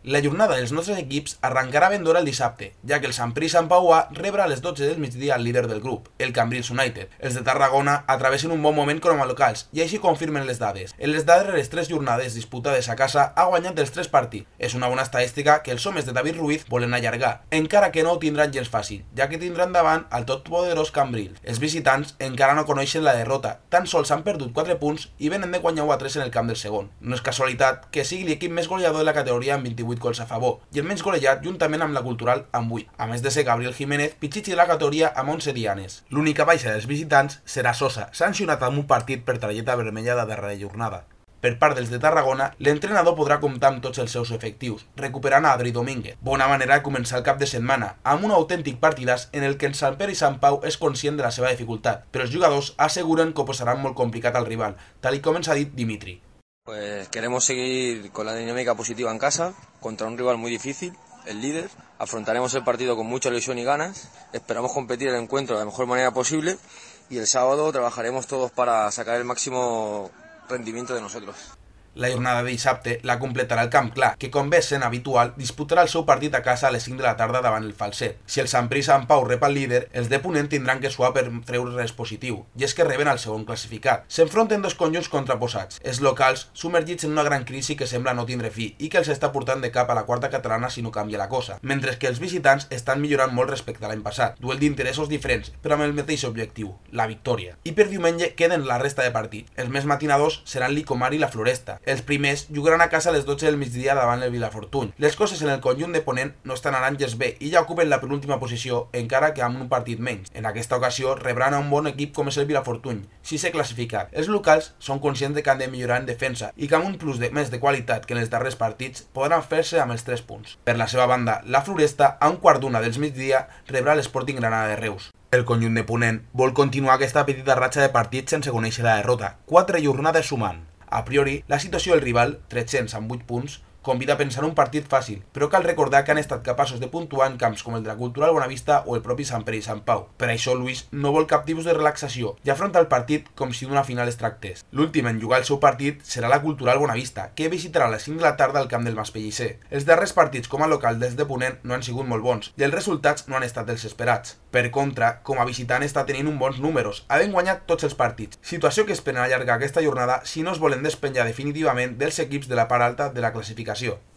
La jornada dels nostres equips arrencarà ben d'hora el dissabte, ja que el Sant Pere i Sant Pau A rebrà a les 12 del migdia el líder del grup, el Cambrils United. Els de Tarragona atravessen un bon moment com a locals i així confirmen les dades. En les darreres 3 jornades disputades a casa ha guanyat els 3 partits. És una bona estadística que els homes de David Ruiz volen allargar, encara que no ho tindran gens fàcil, ja que tindran davant al totpoderós Cambrils. Els visitants encara no coneixen la derrota, tan sols han perdut 4 punts i venen de guanyar 1-3 en el camp del segon. No és casualitat que sigui l'equip més goleador de la categoria amb 28 gols a favor i el menys golejat juntament amb la Cultural amb 8, a més de ser Gabriel Jiménez, pitxitxi de la categoria amb 11 dianes. L'única baixa dels visitants serà Sosa, sancionat amb un partit per targeta vermella de darrera jornada. Per part dels de Tarragona, l'entrenador podrà comptar amb tots els seus efectius, recuperant a Adri Domínguez. Bona manera de començar el cap de setmana, amb un autèntic partidàs en el que en Sant Pere i Sant Pau és conscient de la seva dificultat, però els jugadors asseguren que ho posaran molt complicat al rival, tal com ens ha dit Dimitri. Pues queremos seguir con la dinámica positiva en casa, contra un rival muy difícil, el líder. Afrontaremos el partido con mucha ilusión y ganas, esperamos competir el encuentro de la mejor manera posible y el sábado trabajaremos todos para sacar el máximo rendimiento de nosotros. La jornada de dissabte la completarà el Camp Clar, que com bé sent habitual, disputarà el seu partit a casa a les 5 de la tarda davant el Falset. Si el Sant Pere i Sant Pau rep el líder, els de Ponent tindran que suar per treure res positiu, i és que reben el segon classificat. S'enfronten dos conjunts contraposats, els locals submergits en una gran crisi que sembla no tindre fi i que els està portant de cap a la quarta catalana si no canvia la cosa, mentre que els visitants estan millorant molt respecte a l'any passat. Duel d'interessos diferents, però amb el mateix objectiu, la victòria. I per diumenge queden la resta de partit. Els més matinadors seran l'Icomar i la Floresta. Els primers jugaran a casa a les 12 del migdia davant el Vilafortuny. Les coses en el conjunt de Ponent no estan anant gens bé i ja ocupen la penúltima posició, encara que amb un partit menys. En aquesta ocasió rebran a un bon equip com és el Vilafortuny, sisè classificat. Els locals són conscients de que han de millorar en defensa i que amb un plus més de qualitat que en els darrers partits podran fer-se amb els 3 punts. Per la seva banda, la Floresta, a un quart d'una dels migdia, rebrà l'Sporting Granada de Reus. El conjunt de Ponent vol continuar aquesta petita ratxa de partits sense conèixer la derrota, 4 jornades sumant. A priori, la situació del rival, 300 amb 8 punts, convida a pensar un partit fàcil, però cal recordar que han estat capaços de puntuar en camps com el de la Cultural Bonavista o el propi Sant Pere i Sant Pau. Per això Luis no vol cap tipus de relaxació i afronta el partit com si d'una final es tractés. L'últim en jugar el seu partit serà la Cultural Bonavista, que visitarà a les 5 de la tarda al camp del Maspellisser. Els darrers partits com a local des de Ponent no han sigut molt bons i els resultats no han estat els esperats. Per contra, com a visitant està tenint uns bons números, havent guanyat tots els partits, situació que esperen allargar aquesta jornada si no es volen despenjar definitivament dels equips de la part alta de la classificació.